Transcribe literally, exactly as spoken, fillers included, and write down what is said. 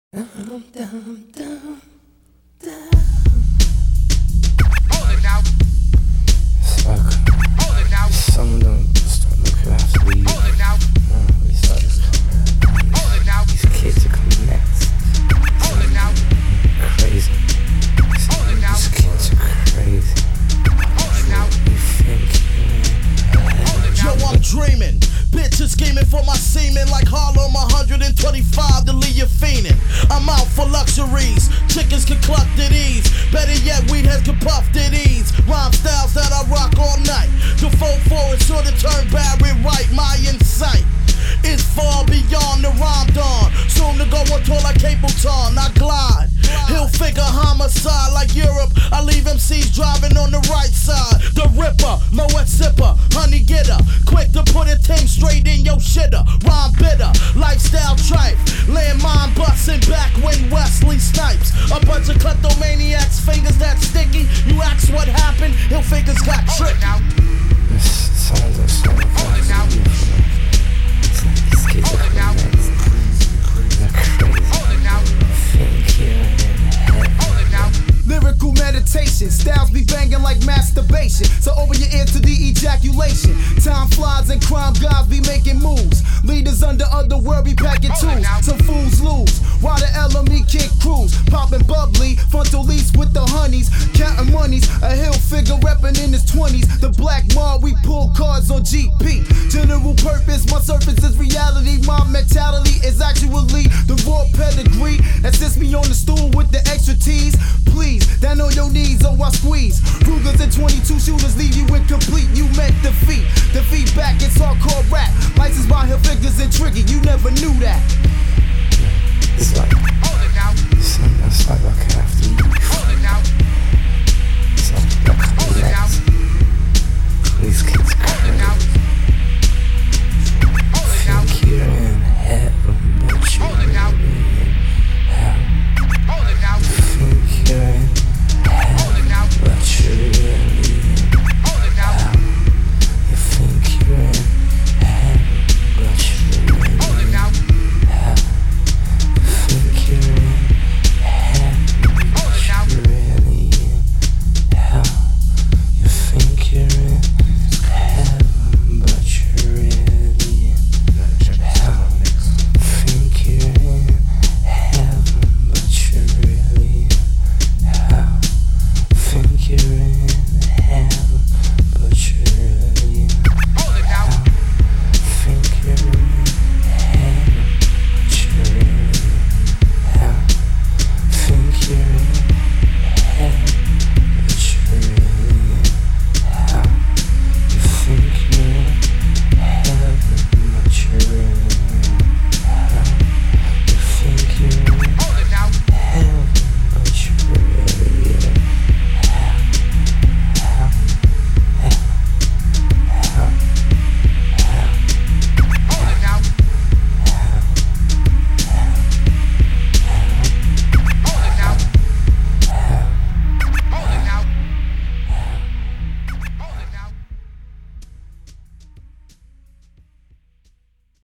Dum, dum, dum, dum. Hold it now. It's like Hold it now. some of them start looking after leave. Hold it now. Uh, they start just coming. Hold it now. These kids are coming next. Hold it now. Crazy. Hold it now. These kids are crazy. Hold it now. You think Hold it Yo, now. I'm dreaming. Bitches scheming for my semen like Harlem one twenty-five to leave you fiending. I'm out for luxuries. Chickens can cluck at ease. Better yet, weed heads can puff at ease. Rhyme styles that I rock all night. The folk forward sure to turn Barry right. My insight is far beyond the rhyme dawn. Soon to go on tour like Capleton. I glide. He'll figure homicide like Europe. I leave M Cs driving on the right side. The Ripper, Moet Sipper, Honey Getter. Quick to put a Tim straight in your shitter. Rhyme bitter, lifestyle tripe. Landmine busting back when Wesley Snipes. A bunch of kleptomaniacs, fingers that sticky. You ask what happened, he'll fingers got Hold it tricky. now. this sounds like so Hold it now. It's like these kids Hold are it now. coming next. They're crazy. Hold it now. Think you're in heaven. Hold it now. Lyrical meditation, styles be banging like masturbation. So open your ears to the ejaculation. Time flies and crime guys be making moves. Leaders under underworld be packing tools. Some fools lose. While the L M E kick cruise, popping bubbly, frontal lease with the honeys, counting monies. A hill figure reppin' in his twenties. The black mob, we pull cards on G P. General purpose, my surface is reality. My mentality is actually the raw pedigree that sits me on the stool with the extra T's. Please, down on your knees, oh I squeeze. Rugers and twenty-two shooters leave you incomplete. You met defeat. Defeat back, it's hardcore rap. License by her figures and tricky, you never knew that. It's like